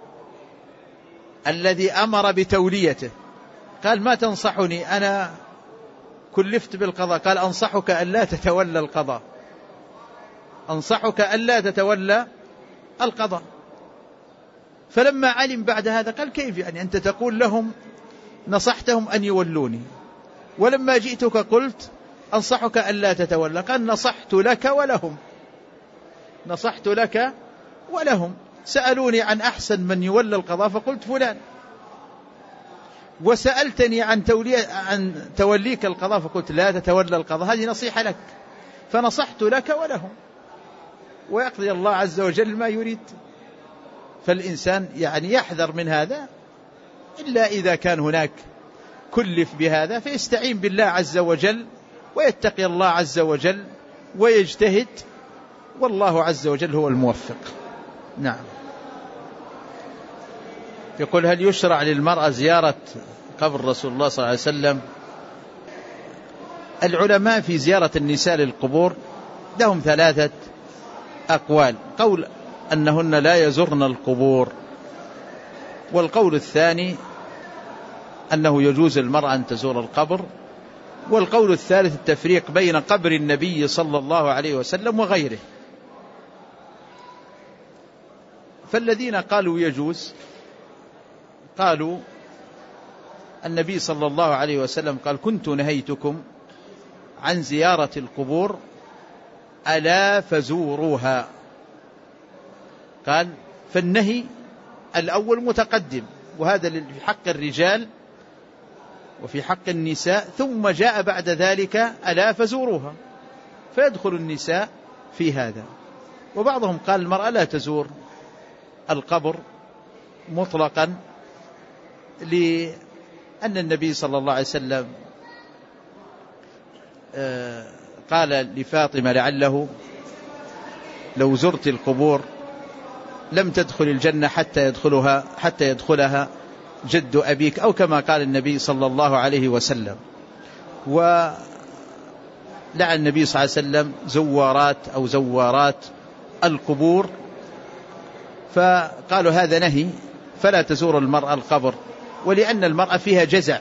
B: الذي أمر بتوليته، قال ما تنصحني؟ أنا كلفت بالقضاء. قال أنصحك ألا تتولى القضاء، أنصحك ألا تتولى القضاء. فلما علم بعد هذا قال كيف يعني أنت تقول لهم نصحتهم أن يولوني، ولما جئتك قلت أنصحك ألا تتولى؟ قال نصحت لك ولهم، نصحت لك ولهم. سألوني عن أحسن من يولى القضاء فقلت فلان، وسألتني عن, عن توليك القضاء فقلت لا تتولى القضاء، هذه نصيحة لك، فنصحت لك ولهم، ويقضي الله عز وجل ما يريد. فالإنسان يعني يحذر من هذا، إلا إذا كان هناك كلف بهذا فيستعين بالله عز وجل ويتقي الله عز وجل ويجتهد، والله عز وجل هو الموفق. نعم. يقول هل يشرع للمرأة زيارة قبر رسول الله صلى الله عليه وسلم؟ العلماء في زيارة النساء للقبور لهم ثلاثة أقوال: قول أنهن لا يزرن القبور، والقول الثاني أنه يجوز المرأة أن تزور القبر، والقول الثالث التفريق بين قبر النبي صلى الله عليه وسلم وغيره. فالذين قالوا يجوز قالوا النبي صلى الله عليه وسلم قال كنت نهيتكم عن زيارة القبور ألا فزوروها. قال فالنهي الأول متقدم، وهذا في حق الرجال وفي حق النساء، ثم جاء بعد ذلك ألا فزوروها، فيدخل النساء في هذا. وبعضهم قال المرأة لا تزور القبر مطلقا، لأن النبي صلى الله عليه وسلم قال لفاطمة لعله لو زرت القبور لم تدخل الجنة حتى يدخلها حتى يدخلها جد أبيك، أو كما قال النبي صلى الله عليه وسلم. ولعن النبي صلى الله عليه وسلم زوارات أو زوارات القبور، فقالوا هذا نهي فلا تزور المرأة القبر، ولأن المرأة فيها جزع،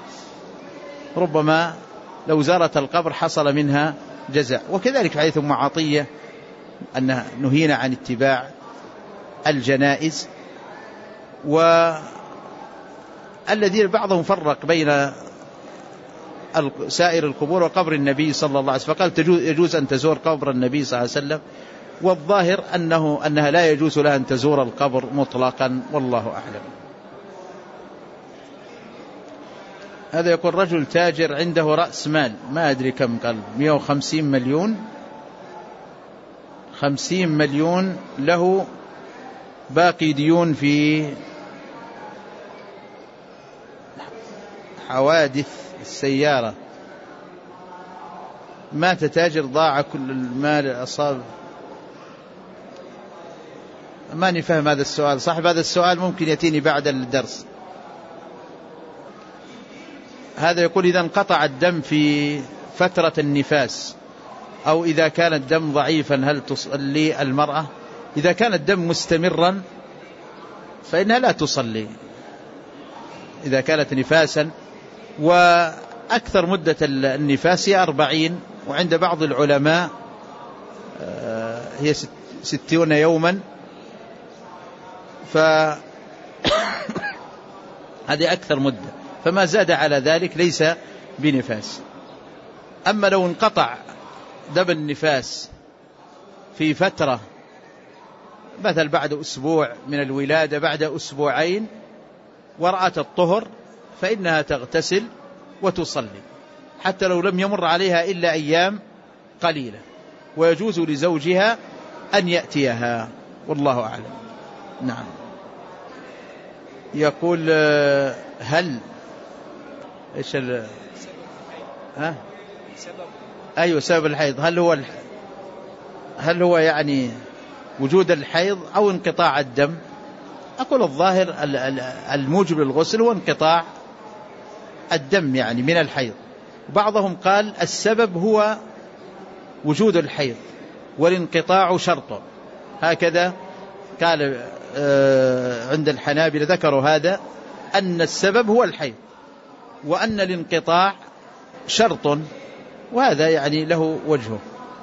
B: ربما لو زارت القبر حصل منها جزع. وكذلك في حديث أم عطية أنها نهينا عن اتباع الجنائز. الذين بعضهم فرق بين سائر القبور وقبر النبي صلى الله عليه وسلم، فقال يجوز أن تزور قبر النبي صلى الله عليه وسلم، والظاهر أنه أنها لا يجوز لها أن تزور القبر مطلقا، والله أعلم. هذا يقول رجل تاجر عنده رأس مال ما أدري كم، قال مئة وخمسين مليون، خمسين مليون، له باقي ديون في حوادث السيارة، مات تاجر ضاع كل المال أصاب. ماني فهم هذا السؤال، صاحب هذا السؤال ممكن يأتيني بعد الدرس. هذا يقول إذا انقطع الدم في فترة النفاس أو إذا كان الدم ضعيفا هل تصلي المرأة؟ إذا كان الدم مستمرا فإنها لا تصلي إذا كانت نفاسا، وأكثر مدة النفاس هي أربعين، وعند بعض العلماء هي ستون يوما، فهذه أكثر مدة، فما زاد على ذلك ليس بنفاس. أما لو انقطع دم النفاس في فترة مثل بعد أسبوع من الولادة، بعد أسبوعين، ورأت الطهر، فإنها تغتسل وتصلي حتى لو لم يمر عليها إلا أيام قليلة، ويجوز لزوجها أن يأتيها، والله أعلم. نعم. يقول هل إيش ال ها أيوة سبب الحيض، هل هو الح... هل هو يعني وجود الحيض أو انقطاع الدم؟ أقول الظاهر الموجب للغسل هو انقطاع الدم يعني من الحيض. بعضهم قال السبب هو وجود الحيض والانقطاع شرط، هكذا قال عند الحنابلة ذكروا هذا، أن السبب هو الحيض وأن الانقطاع شرط، وهذا يعني له وجهه.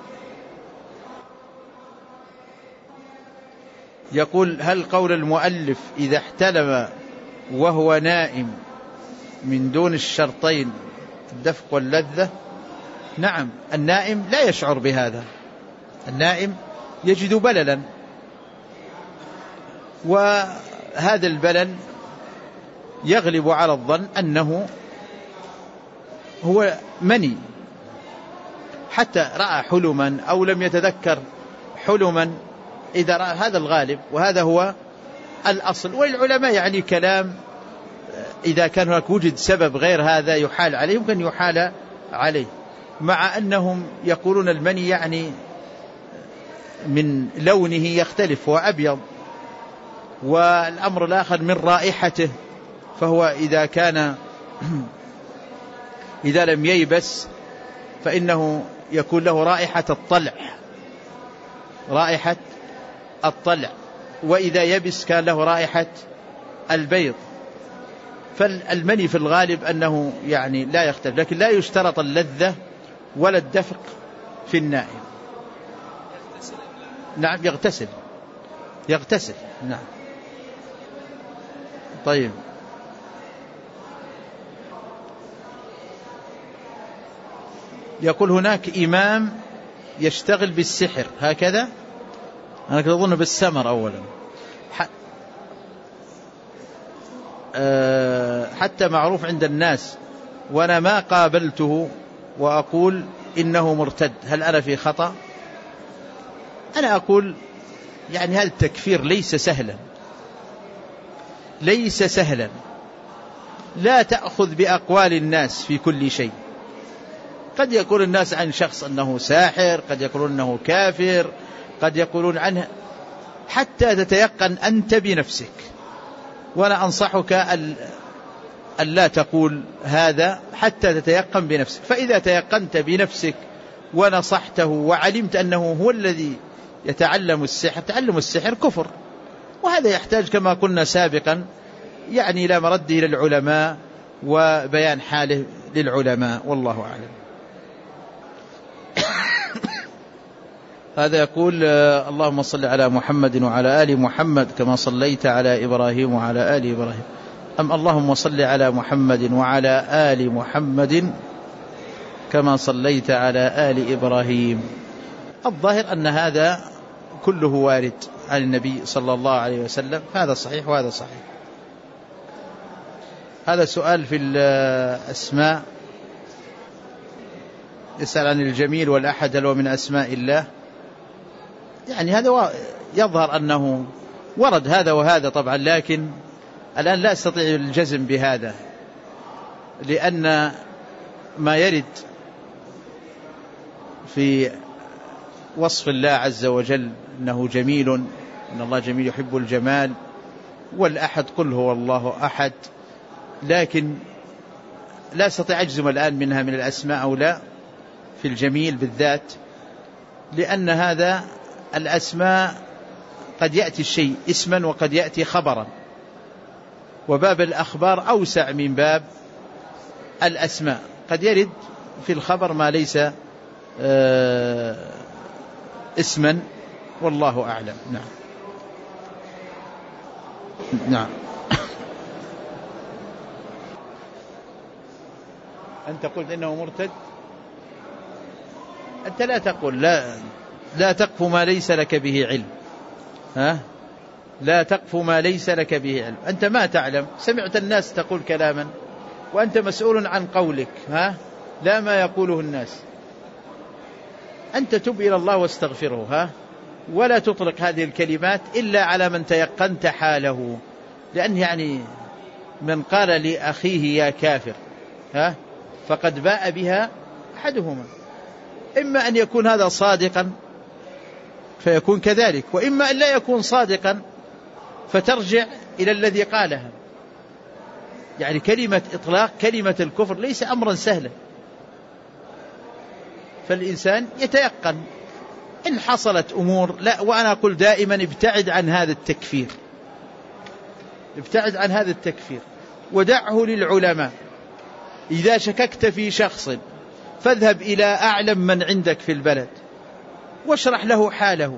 B: يقول هل قول المؤلف إذا احتلم وهو نائم من دون الشرطين الدفق واللذة؟ نعم، النائم لا يشعر بهذا، النائم يجد بللا، وهذا البلل يغلب على الظن أنه هو مني، حتى رأى حلما أو لم يتذكر حلما، إذا رأى هذا الغالب وهذا هو الأصل. والعلماء يعني كلام إذا كان هناك وجد سبب غير هذا يحال عليه يمكن يحال عليه، مع أنهم يقولون المني يعني من لونه يختلف، هو أبيض، والأمر الآخر من رائحته، فهو إذا كان إذا لم ييبس فإنه يكون له رائحة الطلع، رائحة الطلع، وإذا يبس كان له رائحة البيض. فالمني في الغالب أنه يعني لا يختلف، لكن لا يشترط اللذة ولا الدفق في النائم. نعم يغتسل، يغتسل نعم. طيب يقول هناك إمام يشتغل بالسحر، هكذا أنا كنت أظن بالسمر أولا، حتى معروف عند الناس، وأنا ما قابلته وأقول إنه مرتد، هل أنا في خطأ؟ أنا أقول يعني هذا التكفير ليس سهلا، ليس سهلا، لا تأخذ بأقوال الناس في كل شيء. قد يقول الناس عن شخص أنه ساحر، قد يقولون أنه كافر، قد يقولون عنه، حتى تتيقن أنت بنفسك. وأنا أنصحك أن لا تقول هذا حتى تتيقن بنفسك، فإذا تيقنت بنفسك ونصحته وعلمت أنه هو الذي يتعلم السحر، تعلم السحر كفر، وهذا يحتاج كما قلنا سابقا يعني إلى مرده للعلماء وبيان حاله للعلماء، والله أعلم. هذا يقول اللهم صل على محمد وعلى آل محمد كما صليت على إبراهيم وعلى آل إبراهيم أم اللهم صل على محمد وعلى آل محمد كما صليت على آل إبراهيم. الظاهر أن هذا كله وارد عن النبي صلى الله عليه وسلم، هذا صحيح وهذا صحيح. هذا سؤال في الأسماء، يسأل عن الجميل والأحد هل هو من أسماء الله؟ يعني هذا يظهر أنه ورد هذا وهذا طبعا، لكن الآن لا أستطيع الجزم بهذا، لأن ما يرد في وصف الله عز وجل أنه جميل، إن الله جميل يحب الجمال، والأحد قل هو الله أحد، لكن لا أستطيع أجزم الآن منها من الأسماء أو لا في الجميل بالذات، لأن هذا الأسماء قد يأتي الشيء اسما وقد يأتي خبرا، وباب الأخبار أوسع من باب الأسماء، قد يرد في الخبر ما ليس آه اسما، والله أعلم. نعم نعم. أنت قلت إنه مرتد، أنت لا تقول لا لا تقف ما ليس لك به علم، ها لا تقف ما ليس لك به علم، أنت ما تعلم، سمعت الناس تقول كلاما وأنت مسؤول عن قولك، ها لا ما يقوله الناس، أنت تب إلى الله واستغفره، ها ولا تطلق هذه الكلمات إلا على من تيقنت حاله، لأن يعني من قال لأخيه يا كافر ها فقد باء بها أحدهما، إما أن يكون هذا صادقا فيكون كذلك، وإما أن لا يكون صادقا فترجع إلى الذي قالها. يعني كلمة إطلاق كلمة الكفر ليس أمرا سهلا، فالإنسان يتيقن إن حصلت أمور لا، وأنا أقول دائما ابتعد عن هذا التكفير، ابتعد عن هذا التكفير ودعه للعلماء. إذا شككت في شخص فاذهب إلى أعلم من عندك في البلد واشرح له حاله،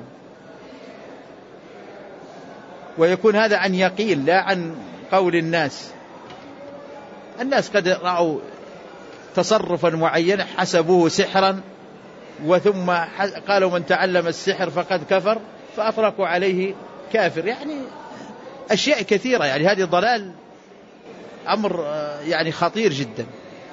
B: ويكون هذا عن يقين لا عن قول الناس. الناس قد رأوا تصرفا معينا حسبوه سحرا، وثم قالوا من تعلم السحر فقد كفر فأطلقوا عليه كافر، يعني أشياء كثيرة، يعني هذه ضلال، أمر يعني خطير جدا.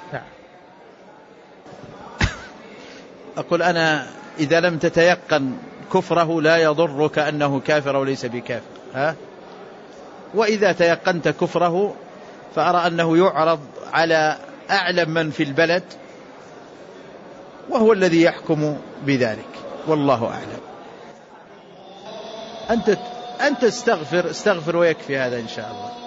B: أقول أنا إذا لم تتيقن كفره لا يضرك أنه كافر أو ليس بكافر، ها؟ وإذا تيقنت كفره فأرى أنه يعرض على أعلم من في البلد وهو الذي يحكم بذلك، والله أعلم. أنت أنت استغفر استغفر ويكفي هذا إن شاء الله.